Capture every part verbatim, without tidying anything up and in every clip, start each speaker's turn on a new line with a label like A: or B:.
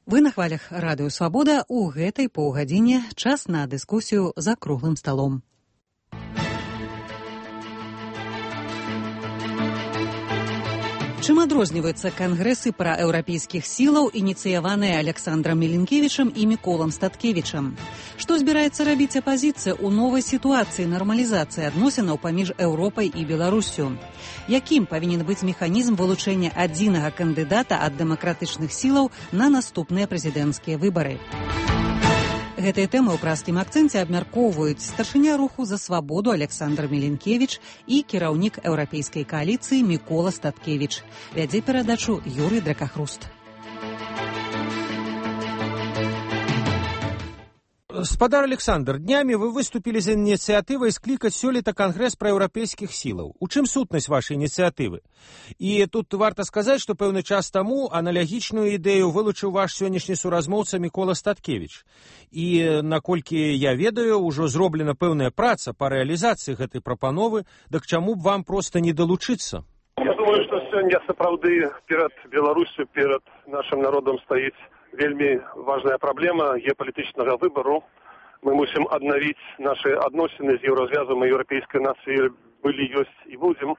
A: Вы на хвалях радыё «Свабода». У гэтай паўгадзіне час на дыскусію за круглым сталом. Чым адрозніваюцца кангрэсы праеўрапейскіх сілаў, ініцыяваныя Александрам Мілінкевічам і Міколам Статкевічам? Што збіраецца рабіць апазіцыя ў новай сітуацыі нармалізацыі адносінаў паміж Еўропай і Беларуссю? Якім павінен быць механізм вылучэння адзінага кандыдата ад дэмакратычных сілаў на наступныя прэзідэнцкія выбары? Гэтыя тэмы ў праскім акцэнце абмяркоўваюць старшыня руху за свабоду Александр Мілінкевіч і кіраўнік еўрапейскай кааліцыі Мікола Статкевіч. Вядзе перадачу Юрый Дракахруст.
B: Спадар Александр, днямі вы выступілі з ініцыятывай склікаць сёлета кангрэс праеўрапейскіх сілаў. У чым сутнасць вашай ініцыятывы? І тут варта сказаць, што пэўны час таму аналагічную ідэю вылучыў ваш сённяшні суразмоўца Мікола Статкевіч. І, наколькі я ведаю, ужо зроблена пэўная праца па рэалізацыі гэтай прапановы, дык чаму б вам проста не далучыцца?
C: Я думаю, што сёння сапраўды перад Беларуссю, перад нашым народам стаіць вельмі важная праблема геапалітычнага выбару. Мы мусім аднавіць нашы адносіны з еўразвязам і еўрапейскай нацыяй былі, ёсць і будзем.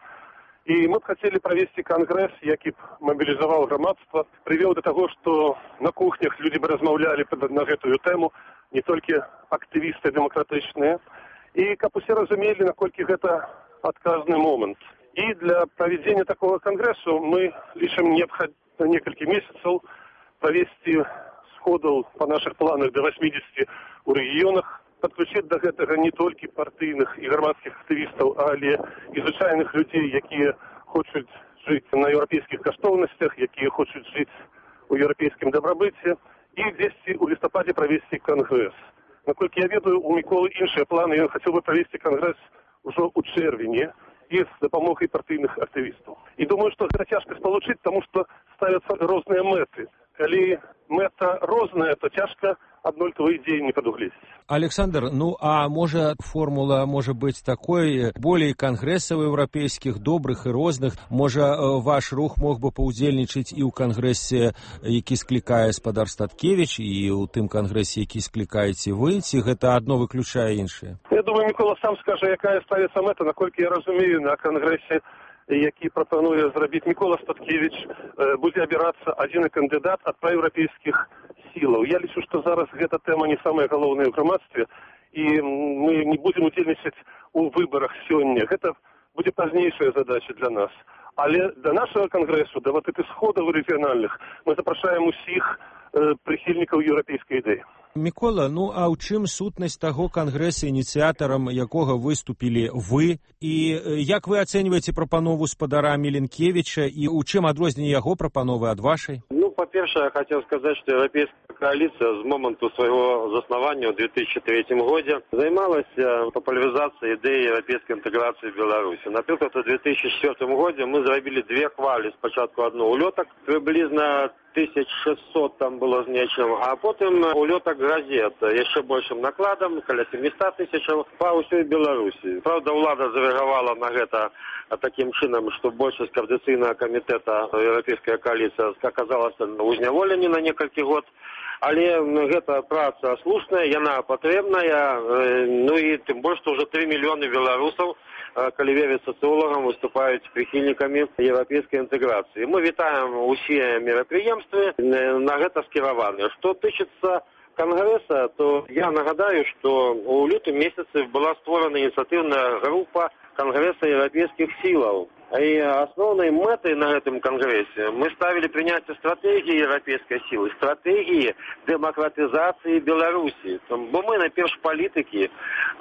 C: І мы б хацелі правесці кангрэс, які б мабілізаваў грамадства, прывёў да таго, што на кухнях людзі б размаўлялі на гэтую тэму, не толькі актывісты дэмакратычныя, і каб усе разумелі, наколькі гэта адказны момант. І для правядзення такога кангрэсу мы лічым неабходна некалькі месяцаў правесці сходаў па нашых планах да восьмідзесяці ў рэгіёнах, падключыць да гэтага не толькі партыйных і грамадскіх актывістаў, але і звычайных людзей, якія хочуць жыць на еўрапейскіх каштоўнасцях, якія хочуць жыць у еўрапейскім дабрабыце, і дзесьці ў лістападзе правесці кангрэс. Наколькі я ведаю, у Міколы іншыя планы, ён хацеў бы правесці кангрэс ужо ў чэрвені і з дапамогай партыйных актывістаў. І думаю, што гэта цяжка спалучыць, таму што ставяцца розныя мэты. Калі мэта розная, то цяжка аднолькавыя ідзеі не прадугледзець.
B: Александр, ну а можа формула можа быць такой, болей кангрэсаў еўрапейскіх, добрых і розных? Можа ваш рух мог бы паўдзельнічаць і ў кангрэсе, які склікае спадар Статкевіч, і ў тым кангрэсе, які склікаеце вы, ці гэта адно выключае іншае?
C: Я думаю, Мікола сам скажа, якая ставіцца мэта, наколькі я разумею, на кангрэсе, які прапануе зрабіць Мікола Статкевіч, будзе абірацца адзіны кандыдат ад праеўрапейскіх сілаў. Я лічу, што зараз гэта тэма не самая галоўная ў грамадстве, і мы не будзем удзельнічаць у выбарах сёння. Гэта будзе пазнейшая задача для нас. Але да нашага кангрэсу, да вот этих сходаў рэгіянальных, мы запрашаем усіх э, прыхільнікаў еўрапейскай ідэі.
B: Мікола, ну а ў чым сутнасць таго кангрэса, ініцыятарам якога выступілі вы, і як вы ацэньваеце прапанову спадара Мілінкевіча, і ў чым адрозненне яго прапановы ад вашай?
D: Ну, па-першае, я хацеў сказаць, што еўрапейская коаліцыя з моманту свайго заснавання ў две тысячи третьем годзе займалася папулярызацыяй ідэі еўрапейскай інтэграцыі Беларусі. Напрыклад, у две тысячи четвёртым годзе мы зрабілі две хвалі, спачатку адну ўлётак, прыблізна тысяч шестьсот там было з нечым, а потым улётак газет яшчэ большым накладам, каля семьсот тысячаў па ўсёй Беларусі. Правда, ўлада зарэагавала на гэта такім чынам, што большасць коордынацыйнага камітэта еўрапейская коаліцыя аказалася ў зняволенні на некалькі год. Але гэта праца слушная, яна патрэбная, ну і тым больш, што ўжо тры мільёны беларусаў, калі верыць сацыолагам, выступаюць прыхільнікамі еўрапейскай інтэграцыі. Мы вітаем усе мерапрыемствы на гэта скіраваныя. Што тычыцца кангрэса, то я нагадаю, што ў лютым месяцы была створана ініцыятыўная група кангрэса еўрапейскіх сілаў. І асноўнай мэтай на гэтым кангрэсе мы ставілі прыняцце стратэгіі еўрапейскай сілы, стратэгіі дэмакратызацыі Беларусі. Бо мы найперш палітыкі,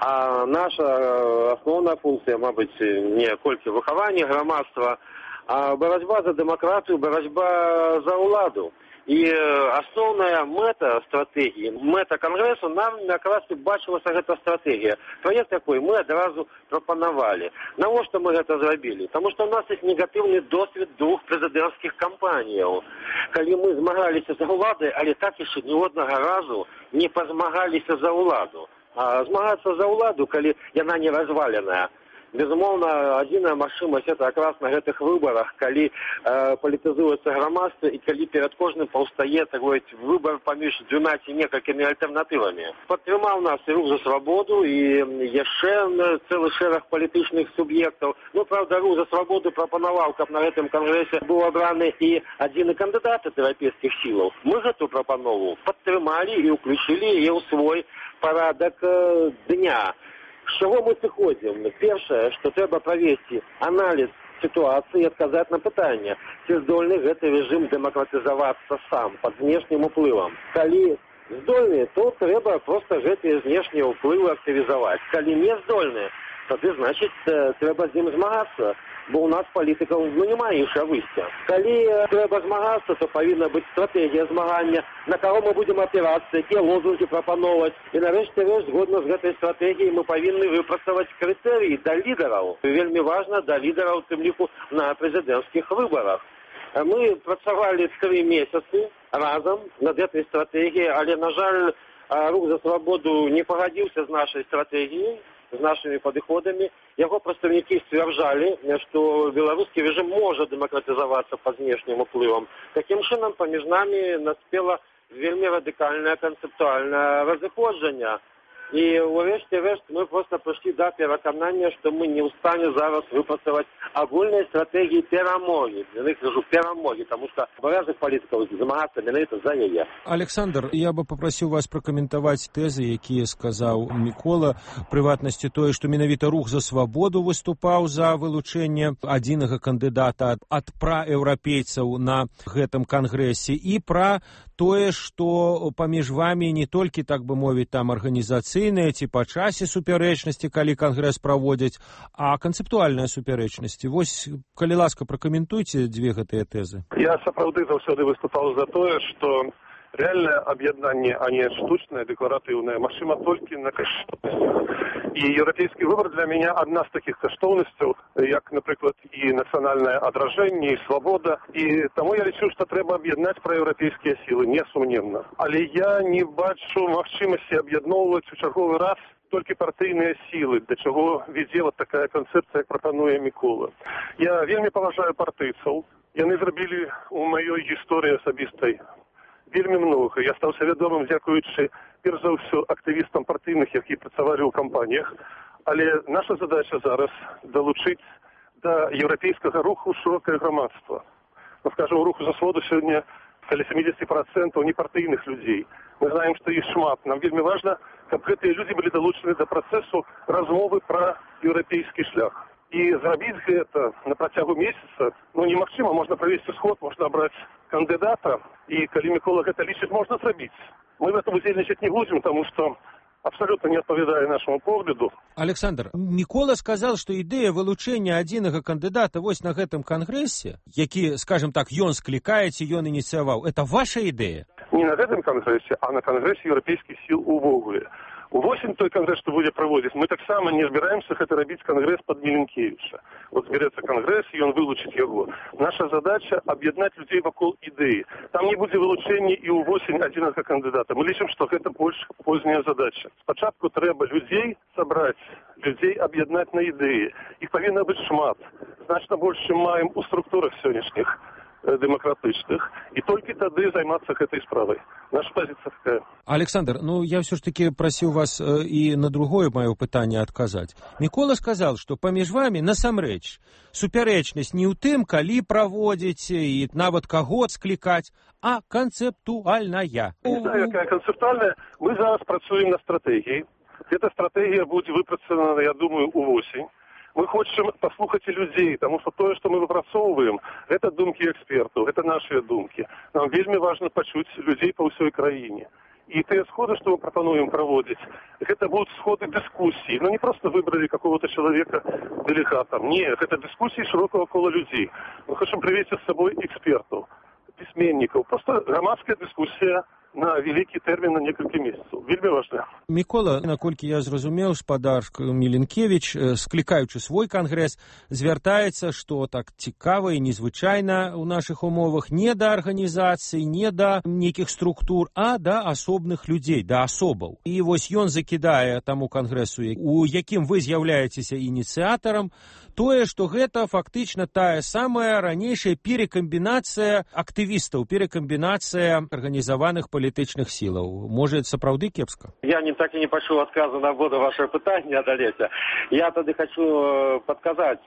D: а наша асноўная функцыя, мабыць, не колькі выхаванне грамадства, а барацьба за дэмакратыю, барацьба за ўладу. І асноўная мэта стратэгіі, мэта кангрэсу, нам якраз і бачылася гэта стратэгія. Праект якой мы адразу прапанавалі. Навошта мы гэта зрабілі? Таму што ў нас ёсць негатыўны досвед двух прэзідэнцкіх кампаніяў. Калі мы змагаліся за ўладай, але так яшчэ ні однага разу не пазмагаліся за ўладу. А змагацца за ўладу, калі яна не разваленая, Безумоўна, адзіная магчымасць это якраз на гэтых выбарах, калі э, палітызуецца грамадства і калі перад кожным паўстае такой выбар паміж дзвюма ці некалькімі альтэрнатывамі. Падтрымаў нас і рух за свабоду і яшчэ цэлы шэраг палітычных суб'ектаў. Ну, правда, рух за свабоду прапанаваў, каб на гэтым кангрэсе быў абраны і адзіны кандыдат ад еўрапейскіх сілаў. Мы гэту прапанову падтрымалі і ўключылі яе ў свой парадак э, дня. З чаго мы сыходзім? Першае, што трэба правесці аналіз сітуацыі і адказаць на пытанне, ці здольны гэты рэжым дэмакратызавацца сам пад знешнім уплывам. Калі здольны, то трэба проста гэтыя знешнія ўплывы актывізаваць. Калі не здольны, тады, значыць, трэба з ім змагацца, бо ў нас палітыкаў ну, няма іншага выйсця. Калі трэба змагацца, то павінна быць стратэгія змагання, на каго мы будзем апірацца, якія лозунгі прапановаць. І нарэшце рэшт, згодна з гэтай стратэгіяй, мы павінны выпрацаваць крытэрыі да лідараў. Вельмі важна да лідараў, тым ліку, на прэзідэнцкіх выбарах. Мы працавалі тры месяцы разам над гэтай стратэгіяй, але, на жаль, рух за свабоду не пагадзіўся з нашай стратэгіяй, з нашымі падыходамі. Яго прадстаўнікі сцвярджалі, што беларускі рэжым можа дэмакратызавацца пад знешнім уплывам. Такім чынам, паміж намі наспела вельмі радыкальнае канцэптуальнае разыходжанне. І ўрэшце рэшт мы проста прыйшлі да пераканання, што мы не ў стане зараз выпрацаваць агульнай стратэгіі перамогі. Я кажу перамогі, таму што абавязак палітыкаў змагацца менавіта за яе.
B: Александр, я бы папрасіў вас пракаментаваць тэзы, якія сказаў Мікола, прыватнасці тое, што менавіта рух за свабоду выступаў за вылучэнне адзінага кандыдата ад праеўрапейцаў на гэтым кангрэсе і пра тое, што паміж вамі не толькі, так бы мовіць, там арганізацыйныя ці па часе супярэчнасці, калі кангрэс праводзяць, а канцэптуальныя супярэчнасці. Вось, калі ласка, пракаментуйце дзве гэтыя тэзы.
C: Я сапраўды заўсёды выступаў за тое, што рэальнае аб'яднанне, а не штучнае, дэкларатыўнае, магчыма толькі на каштоўнасцях. І еўрапейскі выбар для мяне адна з такіх каштоўнасцяў, як, напрыклад, і нацыянальнае адражэнне, і свабода. І таму я лічу, што трэба аб'яднаць праеўрапейскія сілы, несумненна. Але я не бачу магчымасці аб'ядноўваць у чарговы раз толькі партыйныя сілы, да чаго вядзе вот такая канцэпцыя, як прапануе Мікола. Я вельмі паважаю партыйцаў. Яны зрабілі у маёй гісторыі асабістай вельмі многа. Я стаўся вядомым, дзякуючы, перш за ўсё, актывістам партыйных, які працавалі ў кампаніях. Але наша задача зараз далучыць да еўрапейскага руху шырокае грамадства. Ну, скажем, у руху за свободу сёння каля сямдзесят процентаў непартыйных людзей. Мы знаем, што іх шмат. Нам вельмі важна, каб гэтыя людзі былі далучаны да працэсу размовы пра еўрапейскі шлях. І зрабіць гэта на працягу месяца, ну, немагчыма, можна правесці сход, можна абраць кандыдата, і калі Мікола гэта лічыць, можна зрабіць. Мы в этом удзельнічаць не будзем, таму што абсолютно не адпавядае нашаму погляду.
B: Александр, Мікола сказал, што ідэя вылучэння адзінага кандыдата вось на гэтым кангрэсе, які, скажем так, ён склікае ці ён ініцыяваў, это ваша ідэя?
C: Не на гэтым кангрэсе, а на кангрэсе еўрапейскіх сіл увогуле. Увосень той кангрэс, што будзе праводзіць, мы таксама не збіраемся гэта рабіць кангрэс пад Міленкевіча. Вот зберэцца кангрэс, і ён вылучыць яго. Наша задача аб'яднаць людзей вакол ідэі. Там не будзе вылучэння і ўвосень адзінага кандыдата. Мы лічым, што гэта больш позняя задача. Спачатку трэба людзей сабраць, людзей аб'яднаць на ідэі. Іх павінна быць шмат. Значна больш, чым маем у структурах сённяшніх дэмакратычных, і толькі тады займацца гэтай справай. Наша пазіцыя такая.
B: Александр, ну я все ж таки просил вас э, и на другое мое пытанне адказаць. Мікола сказал, что паміж вами насамрэч супярэчнасць не ў тым, калі праводзіць і нават каго склікаць, а канцэптуальная.
C: Не знаю, якая канцэптуальная. Мы зараз працуем на стратэгіі. Эта стратэгія будзе выпрацавана, я думаю, увосень. Мы хочам паслухаць і людзей, таму што тое, што мы выпрацоўваем, гэта думкі экспертаў, гэта нашыя думкі. Нам вельмі важна пачуць людзей па ўсёй краіне. І тыя сходы, што мы прапануем праводзіць, гэта будуць сходы дыскусіі. Ну не проста выбралі какого-то чалавека дэлегатам. Не, гэта дыскусіі шырокага кола людзей. Мы хочам прывесці з сабой экспертаў, пісьменнікаў. Проста грамадская дыскусія на вялікі тэрмін на некалькі месяцаў. Вельмі важна.
B: Мікола, наколькі я зразумеў, спадар Меленкевіч, склікаючы свой кангрэс, звяртаецца, што так цікава і незвычайна ў нашых умовах не да арганізацый, не да нейкіх структур, а да асобных людзей, да асобаў. І вось ён закідае таму кангрэсу, у якім вы з'яўляецеся ініцыятарам, тое, што гэта фактычна тая самая ранейшая перекамбінацыя актывістаў, перекамбінацыя арганізаваных палітычных сілаў. Можа, это сапраўды кепска?
D: Я не так и не пачуў адказу на воду ваше пытанне адалеце. Я тады хочу подказать,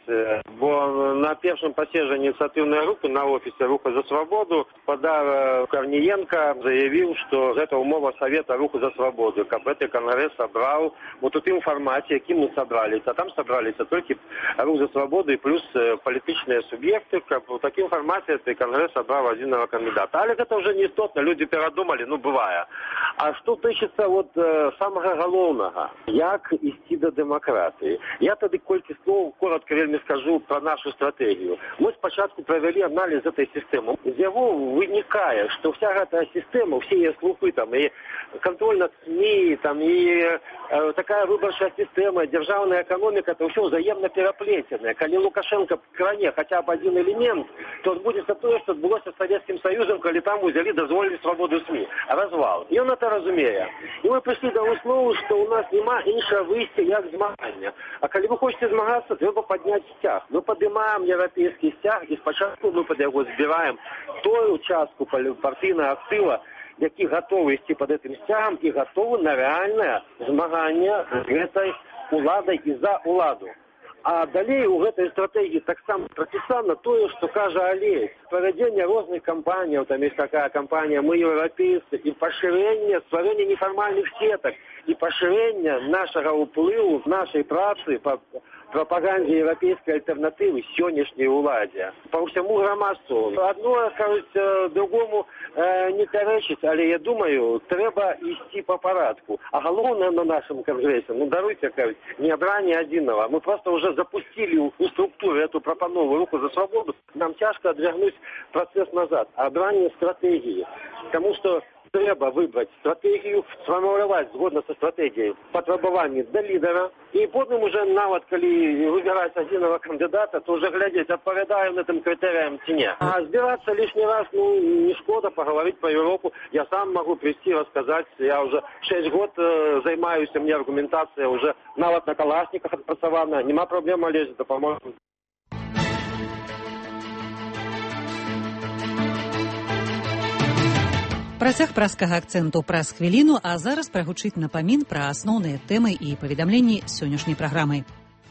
D: бо на першым паседжанні ініцыятыўнай групы на офісе Руху за свабоду спадар Корніенко заявіў, што гэта умова Савета Руху за свабоду, каб гэты кангрэс сабраў вот у тым фармаце, якім мы сабраліся. Там сабраліся толькі Рух за свабоду і плюс палітычныя суб'екты, каб у такім фармаце ты кангрэс сабраў адзінага кандыдата. Але гэта ўжо не істотна, людзі перадумалі, ну бывае. А што тычыцца вот самага галоўнага, як ісці да дэмакратыі? Я тады колькі слоў коротко вельмі скажу пра нашу стратэгію. Мы спачатку правялі аналіз этой сістэмы. З яго вынікае, што вся гэтая сістэма, усе яе слупы, там, і контроль над СМІ, там, і э, такая выбарчая сістэма, дзяржаўная эканоміка, это ўсё ўзаемна пераплеценае. Калі Лукашенко кране хаця б адзін элемент, то адбудзецца тое, што адбылося з Савецкім Саюзам, калі там узялі, дазволілі свабоду СМІ. Развал. І ён это разумее. І мы прыйшлі да выснову, што ў нас няма іншага выйсця, як змагання. А калі вы хочаце змагацца, трэба падняць сцяг. Мы падымаем еўрапейскі сцяг, і спачатку мы пад яго збіраем тую частку партыйнага актыва, які гатовы ісці пад гэтым сцягам і гатовы на рэальнае змаганне з гэтай уладай і за уладу. А далей у гэтай стратэгіі таксама прапісана тое, што кажа Алесь. Правядзенне розных кампаніяў, там ёсць такая кампанія «Мы еўрапейцы», і пашырэнне, стварэнне нефармальных сетак, і пашырэнне нашага ўплыву, нашай працы па прапагандзе еўрапейскай альтэрнатывы сённяшняй уладзе. Па ўсяму грамадству. Адно, кажуць, другому э, не пярэчыць, але я думаю, трэба ісці па парадку. А галоўнае на нашым кангрэсе, ну даруйте, кажуць, не абранне адзінага. Мы просто уже запустили у, у структуры эту прапанову Руху за свободу. Нам цяжка адвярнуць працэс назад. Абранне стратэгіі. Таму што трэба выбраць стратэгію, сфармуляваць згодна са стратэгіяй патрабаванні да лідара, і потым уже нават калі выбіраць адзінага кандыдата, то уже глядзець, адпавядае гэтым крытэрыям ці не. А збірацца лішні раз, ну, не шкода паговорыць па Еўропу. Я сам магу прийти расказаць, я уже шэсць год э, займаюся, мне аргументацыя уже нават на калашніках адпрацавана, нема праблем, Алесь, дапаможам.
A: Працяг праскага акцэнту праз хвіліну, а зараз прагучыць напамін пра асноўныя тэмы і паведамленні сённяшняй праграмы.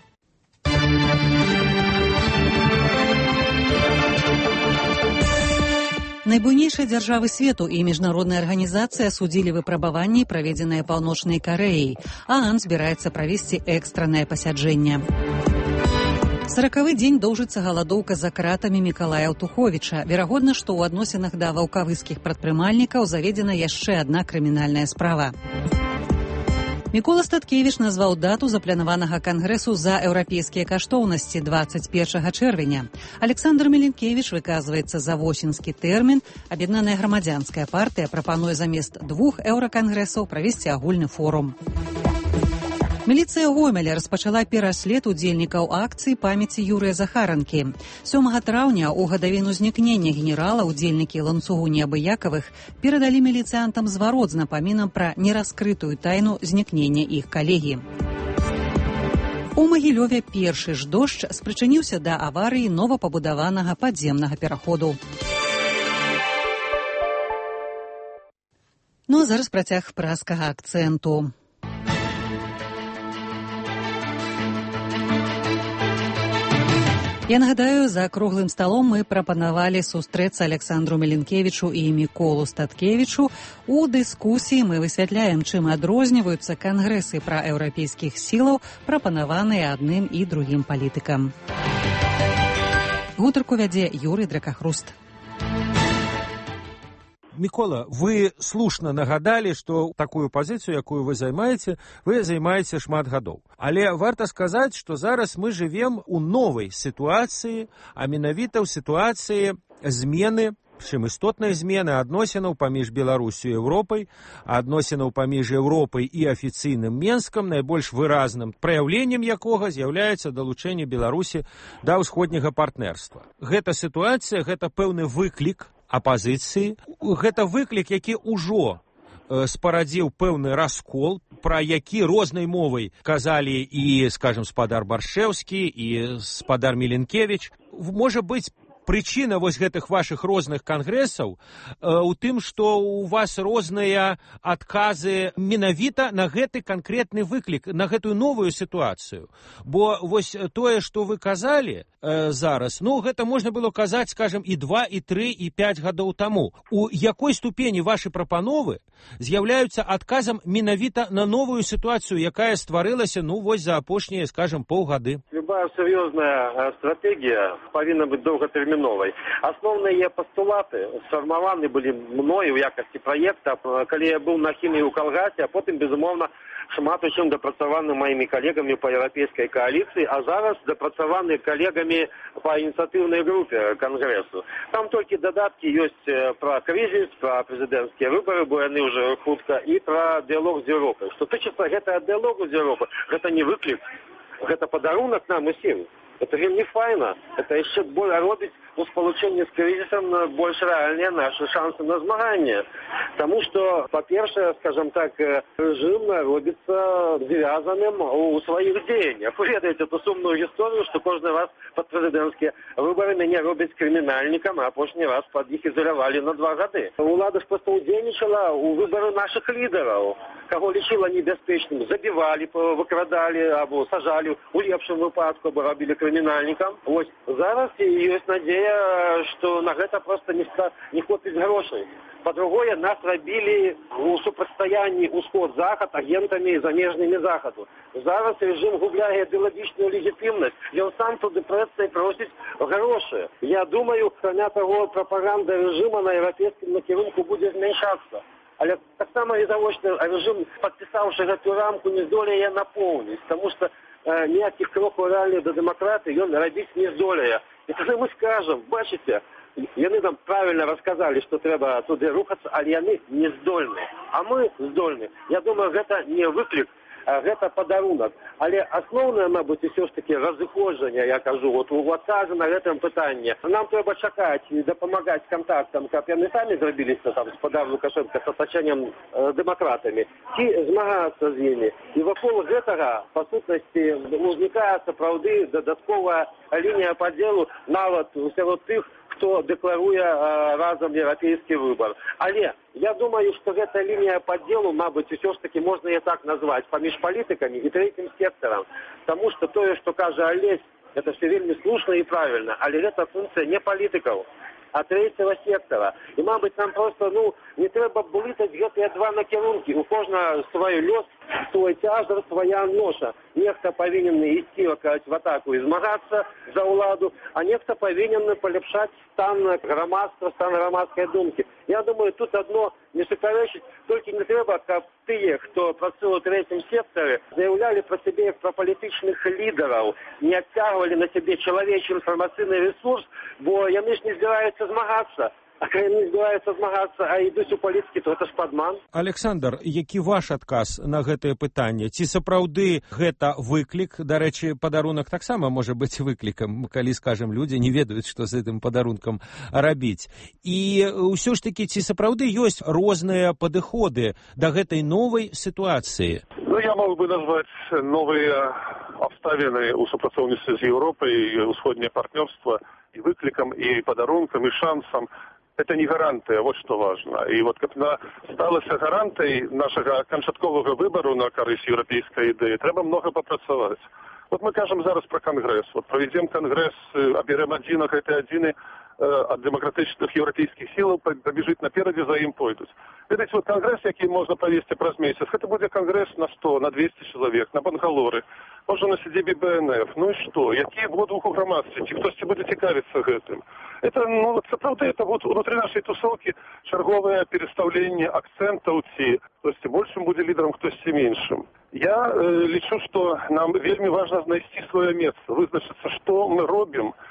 A: Найбуйнейшыя дзяржавы свету і міжнародная арганізацыя асудзілі выпрабаванні, праведзеныя Паўночнай Карэяй, а ААН збіраецца правесці экстраннае пасяджэнне. Саракавы дзень доўжыцца галадоўка за кратамі Мікалая Аўтуховіча. Верагодна, што ў адносінах да ваўкавыскіх прадпрымальнікаў заведзена яшчэ адна крымінальная справа. Мікола Статкевіч назваў дату запланаванага кангрэсу за еўрапейскія каштоўнасці дваццаць першага чэрвеня. Александр Меленкевіч выказваецца за восеньскі тэрмін. Аб'яднаная грамадзянская партыя прапануе замест двух еўракангрэсаў правесці агульны форум. Міліцыя Гомеля распачала пераслед удзельнікаў акцыі памяці Юрыя Захаранкі. сёмага траўня у гадавіну знікнення генерала удзельнікі ланцугу неабыякавых перадалі міліцыянтам зварот з напамінам пра нераскрытую тайну знікнення іх калегі. У Магілёве першы ж дождж спрычыніўся да аварыі новапабудаванага падземнага пераходу. Ну а зараз працяг праскага акцэнту. Я нагадаю, за круглым сталом мы прапанавалі сустрэцца Александру Меленкевічу і Міколу Статкевічу. У дыскусіі мы высвятляем, чым адрозніваюцца кангрэсы праеўрапейскіх сілаў, прапанаваныя адным і другім палітыкам. Гутарку вядзе Юрый Дракахруст.
B: Мікола, вы слушна нагадалі, што такую пазіцыю, якую вы займаеце, вы займаеце шмат гадоў. Але варта сказаць, што зараз мы жывем у новай сітуацыі, а менавіта ў сітуацыі змены чым істотнай змены адносінаў паміж Беларусю і Еўропай, адносінаў паміж Еўропай і афіцыйным Менскам, найбольш выразным праяўленнем якога з'яўляецца далучэнне Беларусі да ўсходняга партнерства. Гэта сітуацыя, гэта пэўны выклік апазіцыі, гэта выклік, які ўжо спарадзіў пэўны раскол, пра які рознай мовай казалі і, скажем, спадар Баршэўскі, і спадар Міленкевіч. Можа быць, прычына вось гэтых вашых розных кангрэсаў у тым, што у вас розныя адказы менавіта на гэты канкрэтны выклік, на гэтую новую сітуацыю. Бо вось тое, што вы казалі э, зараз, ну, гэта можна было казаць, скажем, і два, і тры, і пяць гадоў таму. У якой ступені вашы прапановы з'яўляюцца адказам менавіта на новую сітуацыю, якая стварылася, ну, вось за апошнія, скажем, паўгады?
D: Любая серьезная стратегия повинна быть долготерминовой. Основные постулаты сформированы были мною в якости проекта, когда я был на химии у Калгаті, а потом, безумовно, шмат у чым дапрацаваны моими коллегами по европейской коалиции, а зараз дапрацаваны коллегами по инициативной группе Конгрессу. Там только додатки есть про кризис, про президентские выборы, бо яны уже хутка, и про диалог с Европой. Что тычыцца гэта диалогу с Европой, это не выклик. Гэта падарунак нам усім. Это не файна. Это яшчэ боль робіць у спалучэнні з крызісам больш рэальныя наши шансы на змаганне. Таму што, па-першае, скажем так, рэжым робіцца звязаным у сваіх дзеяннях. Вы ведаеце ту сумную гісторыю, што кожны раз пад прэзідэнцкія выбары мяне робяць крымінальнікам, а апошні раз пад іх ізалявалі на два гады. Улада ж проста удзельнічала у выбары нашых лідараў. Каго лічыла небяспечным, забівалі, выкрадалі або сажалі, у лепшым выпадку, або рабілі крымінальнікам. Вось зараз ёсць надзея, што на гэта проста не, не хопіць грошай. Па-другое, нас рабілі у супрацьстаянні ўсход-захад агентамі замежнымі захаду. Зараз рэжым губляе ідэалагічную легітымнасць, ён сам туды прэцца і просіць грошы. Я думаю, акрамя таго, прапаганда рэжыма на еўрапейскім накірунку будзе змяншацца. Але таксама відавочна рэжым, падпісаўшы гэту рамку, не здолее напоўніць, таму што э, ніякіх крокаў рэальных да дэмакратыі ён рабіць не здолее. І тады мы скажам, бачыце, яны нам правильно рассказали, что трэба туды рухацца, але яны не здольны. А мы здольны. Я думаю, гэта не выклик, а гэта падарунак. Але асноўнае, мабыць, усё ж таки разыходжанне, я кажу, вот у адказу на гэтым пытанне. Нам трэба чакаць і дапамагаць кантактам, каб яны самі зрабіліся там спадар Лукашенко з атачэннем э, дэмакратамі, ці змагацца з імі. І вакол гэтага, па сутнасці, узнікае сапраўды дадатковая лінія падзелу нават сярод тых, хто дэкларуе э, разам еўрапейскі выбар. Але я думаю, што гэта лінія падзелу, мабыць, усё ж таки можна і так назваць, паміж палітыкамі і трэцім секторам. Таму што тое, што кажа Алесь, гэта все вельмі слушна і правільна, але гэта функція не палітыкаў, а трэцяга сектора. І, мабыць, нам просто, ну, не трэба блытаць гэтыя два накірункі. У кожнага свой лёс, свой цяжар, свая ноша. Нехта павінен ісці в атаку і змагацца за ўладу, а нехта павінен паляпшаць стан грамадства, стан грамадскай думкі. Я думаю, тут одно не супярэчыць, толькі не трэба, каб тыя, хто працуе ў трэцім секторе, заяўлялі пра сябе як пра палітычных лідараў, не адцягвалі на сябе чалавечы інфармацыйны ресурс, бо яны ж не збіраюцца змагацца. А калі не збіраюцца змагацца, а ідуць у палітыкі, то гэта ж падман.
B: Александр, які ваш адказ на гэтае пытанне? Ці сапраўды гэта выклік? Дарэчы, падарунак таксама можа быць выклікам, калі, скажем, людзі не ведаюць, што з гэтым падарункам рабіць. І ўсё ж такі, ці сапраўды ёсць розныя падыходы да гэтай новай сітуацыі?
C: Ну, я мог бы назваць новыя абставіны ў супрацоўніцтве з Еўропай, усходняе партнёрства і выклікам, і падарункам, і шансам. Это не гарантыя, вот что важно. И вот как на сталася гарантай нашага канчатковага выбару на карысць еўрапейскай ідэі, трэба много папрацаваць. Вот мы кажам зараз про конгресс. Вот проведем конгресс, аберем адзін, а гэты адзіны ад дэмакратычных еўрапейскіх сілаў пабежыць наперадзе, за ім пойдуць. Ведаеце, вот конгресс, які можна правесці праз месяц, гэта будзе конгресс на сто, на двести чалавек, на Бангалоры, можа на сядзібе Б Н Ф. Ну і што? Якія водгук у грамадстве? Ці хтосьці будзе цікавіцца гэтым? Это, ну, вот, сапраўды, это вот внутри нашей тусовки чарговае перестаўленне акцентаў, ці хтосьці большым будзе лідарам, хтосьці меншым. Я э, лічу, што нам вельмі важна знайсці сваё месца, вызначыцца, што мы робім. Вот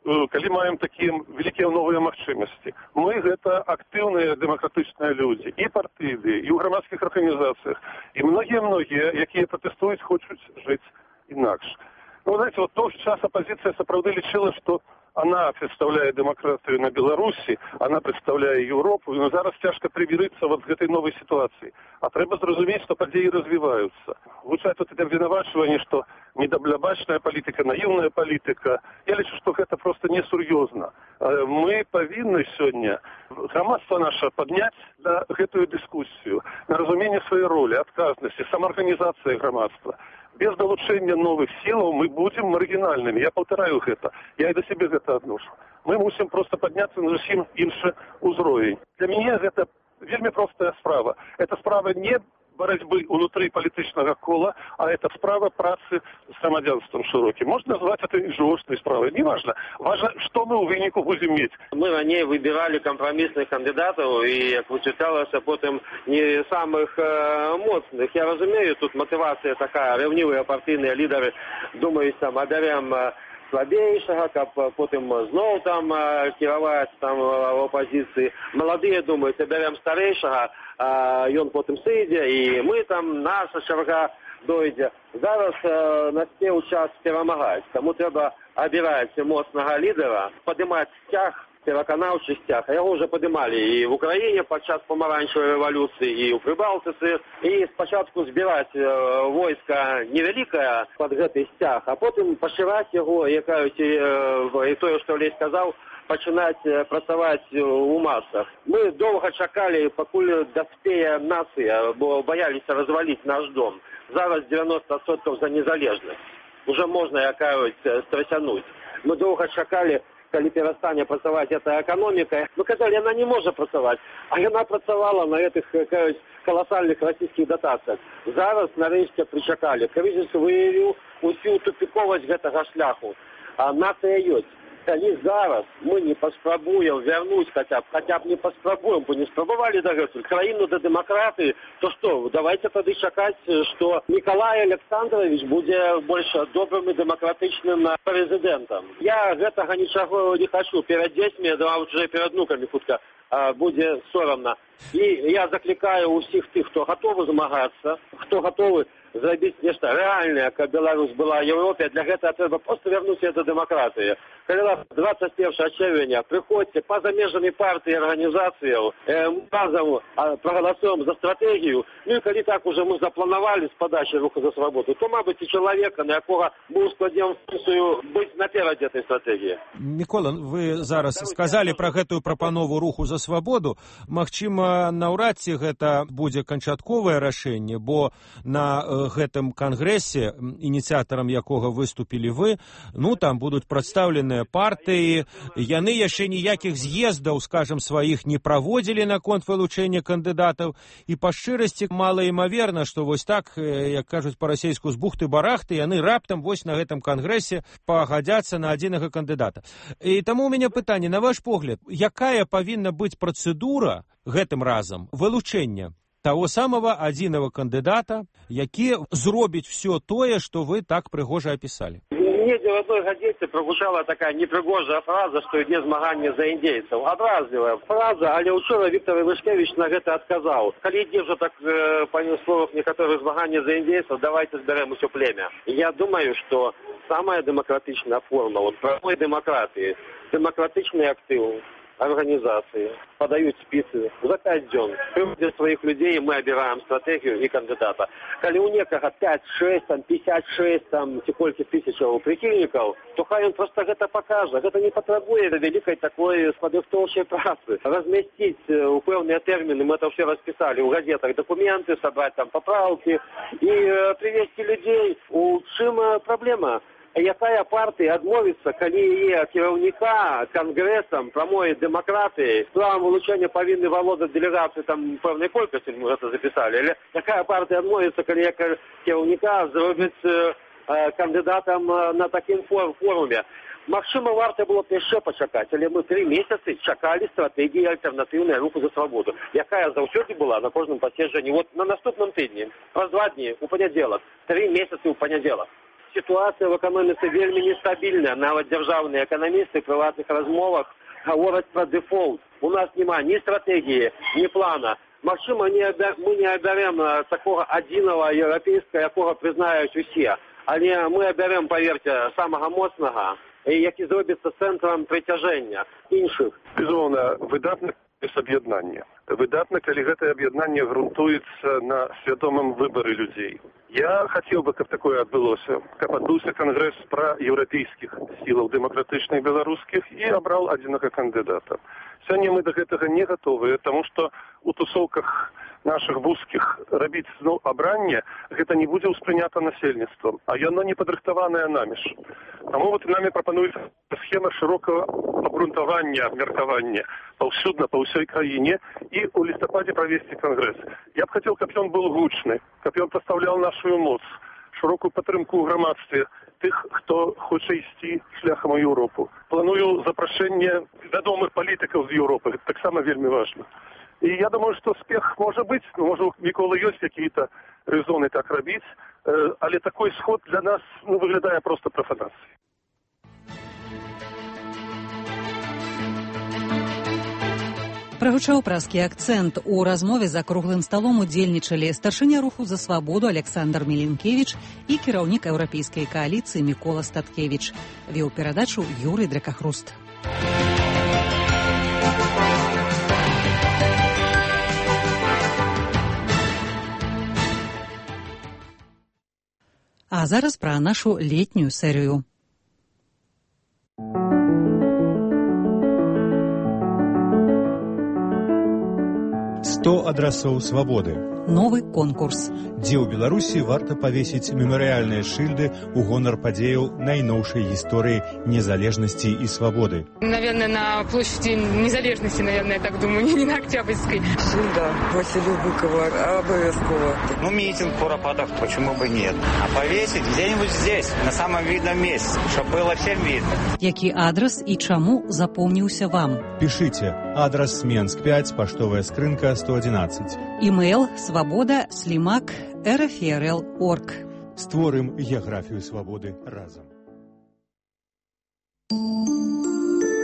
C: калі маем такія вялікія новыя магчымасці. Мы гэта актыўныя дэмакратычныя людзі, і партыйныя, і ў грамадскіх арганізацыях, і многія-многія, якія пратэстуюць, хочуць жыць інакш. Ну, знаете, вот тот час оппозиция сапраўды лічыла, что она представляет демократию на Беларуси, она представляет Европу, но зараз тяжко примириться вот к этой новой ситуации. А треба зразуметь, что подеи развиваются. Гучать вот это обвинувачивание, что недоблябачная политика, наивная политика. Я лечу, что это просто несурьезно. Мы повинны сегодня громадство наше поднять на эту дискуссию, на разумение своей роли, отказности, самоорганизации громадства. Без долучэння новых сілаў мы будем маргінальнымі. Я паўтараю гэта. Я і да сябе гэта адношу. Мы мусім просто падняцца на зусім іншы ўзровень. Для мяне гэта вельмі простая справа. Это справа не борьбы внутри палітычнага кола, а это справа працы с грамадзянством широким. Можно назвать это жорсткой справой. Не важно. Важно, что мы у вынику будем иметь.
D: Мы ранее выбирали компромиссных кандидатов и, как вычиталось, потом не самых э, моцных. Я разумею, тут мотивация такая. Ревнивые партийные лидеры думают, там, оберем э, слабейшего, как потом снова там э, кировать там в оппозиции. Молодые думают, оберем старейшего, ён потым сыдзе, і мы там, наша чарга дойдзе. Зараз э, наспеў час перамагаць, таму трэба абіраць моцнага лідера, падымаць сцяг, пераканаўчы сцяг. Яго ўжо падымалі і в Украіне падчас памаранчавай рэвалюцыі, і ў Прыбалтыцы, і спачатку збіраць э, войска невялікае пад гэты сцяг, а потым пашыраць яго, якая э, і тое, што Олесь сказаў, пачынаць працаваць у масах. Мы доўга чакалі, пакуль даспее нацыя, бо баяліся разваліць наш дом. Зараз девяносто процентов за незалежнасць. Уже можна, як кажуць, страсянуць. Мы доўга чакалі, калі перастане працаваць эта эканоміка. Мы казалі, яна не можа працаваць, а яна працавала на гэтых, кажуць, каласальных расійскіх датацыях. Зараз, нарэшце, прычакалі. Крызіс выявіў усю тупіковасць гэтага шляху. А нацыя ёсць. Калі зараз мы не паспрабуем вярнуць хотя б, хотя б не паспрабуем, бо не спрабавалі дагэтуль краіну да дэмакратыі, то што, давайте тады чакаць, што Николай Александрович будзе больш добрым і дэмакратычным прэзідэнтам. Я гэтага нічаго не хачу. Перад дзецьмі, да уже перад внукамі хутка будзе сорамна. І я заклікаю ўсіх тых, хто гатовы змагацца, хто гатовы зрабіць нешта рэальнае, каб Беларусь была ў Еўропе. Для гэтага трэба проста вярнуць да дэмакратыі. Калі двадцать первого чэрвеня прыходзьце па-за межамі партыі і арганізацыяў, э, разам прагаласуем за стратэгію. Ну і калі так уже мы запланавалі з падачай Руху за свабоду, то, мабыць, і чалавека, на якога мы ускладзем функцыю быць наперадзе этой стратэгіі.
B: Мікола, вы зараз сказалі пра гэтую прапанову Руху за свабоду. Магчыма, наўрад ці гэта будзе канчатковае рашэнне, бо на гэтым кангрэсе, ініцыятарам якога выступілі вы, ну, там будуць прадстаўленыя партыі, яны яшчэ ніякіх з'ездаў, скажем, сваіх не праводзілі наконт вылучэння кандыдатаў, і па шчырасці малаімаверна, што вось так, як кажуць па-расейску, з бухты-барахты, яны раптам вось на гэтым кангрэсе пагадзяцца на адзінага кандыдата. І таму ў мяне пытанне, на ваш погляд, якая павінна быць працэдура гэтым разам вылучэння того самого адзінага кандыдата, які зробіць все тое, што вы так прыгожа апісалі?
D: Недзе в одной газете прогучала такая непригожая фраза, что ідзе змаганне за індзейцаў. Адразлівая фраза, але учора Віктор Івашкевіч на гэта адказаў. Калі ідзе ўжо так, э, па словах некаторых, змаганне за індзейцаў, давайте збярэм усё племя. Я думаю, что самая демократичная форма вот правой демократии, демократичный актив, организации подают спицы за пять дзён. Приводят своих людей, мы обираем стратегию и кандидата. Коли у некого пять, шесть, там, пятьдесят шесть, там, сколько тысяч прихильников, то хай он просто это покажет. Это не потребует великой такой подготовчей працы. Разместить у певные термины, мы это все расписали, у газетах документы, собрать там поправки и э, привести людей. У чым проблема? Якая партія адмовіцца, калі яе кіраўніка кангрэсам прамой дэмакратыі, правам вылучэння павінны валодаць дэлегацыі там пэўнай колькасці, мы гэта запісалі, але якая партія адмовіцца, калі яе кіраўніка зробіць э, кандыдатам на такім форуме? Магчыма, варта было б яшчэ пачакаць, але мы тры месяцы чакалі стратэгіі альтэрнатыўнай Руху за свабоду, якая заўсёды была на кожным паседжанні. Вот на наступным тыдні, праз два дні, у панядзелак, тры месяцы ў панядзелак. ситуація в економіцы вельмі нестабільная. Нават дзяржаўныя эканамісты в прыватных размовах гавораць про дефолт. У нас няма ні стратегії, ні плана. Магчыма, мы не абярем такого адзінага еўрапейскага, якога прызнаюць усе. Але мы абярем, паверьце, самага моцнага, які зробіцца цэнтрам прыцяжэння іншых.
C: Безумоўна, выдатна аб'яднанне. Выдатна, калі гэтае аб'яднанне грунтуецца на свядомым выбары людзей. Я хацеў бы, каб такое адбылося, каб адбыўся кангрэс праеўрапейскіх сілаў дэмакратычных беларускіх і абраў адзінага кандыдата. Сёння мы да гэтага не гатовыя, таму што у тусоўках наших вузкіх рабіць зноў абранне, гэта не будзе ўспрынята насельніцтвам, а яно не падрыхтаванае намі ж. Таму вот намі прапануецца схема шырокага абгрунтавання, абмеркавання паўсюдна, па ўсёй краіне і ў лістападзе правесці кангрэс. Я б хацеў, каб ён быў гучны, каб ён пастаўляў нашу моц, шырокую падтрымку ў грамадстве тых, хто хоча ісці шляхам у Еўропу. Планую запрашэнне вядомых палітыкаў з Еўропы, гэта таксама вельмі важна. И я думаю, что успех может быть, ну, может, у Миколы есть какие-то резоны так робить, э, але такой сход для нас, ну, выглядая просто профанацией.
A: Прагучаў праскі акцэнт. У размове за круглым сталом удзельнічалі старшыня руху за свабоду Александр Мелінкевіч і кіраўнік еўрапейскай кааліцыі Мікола Статкевіч. Веў перадачу Юрый Дракахруст. А зараз пра нашу летнюю серію.
E: сто адрасоў свабоды.
A: Новы конкурс.
E: Дзе ў Беларусі варта павесіць мемарыяльныя шыльды ў гонар падзеяў найноўшай гісторыі незалежнасці і свабоды.
F: Наверное, на площади незалежности, наверное, я так думаю, не на Октябрьской.
G: Шильда Василию Быкову обовязково.
H: Ну, митинг в Куропатках, почему бы нет. А повесить где-нибудь здесь, на самом видном месте, чтобы было всем видно.
A: Які адрес і чаму запомніўся вам?
E: Пишите. Адрес Менск пять, поштовая скрынка сто одиннадцать.
A: Имейл свобода слимак рфрл точка орг.
E: Створым геаграфію свабоды разам.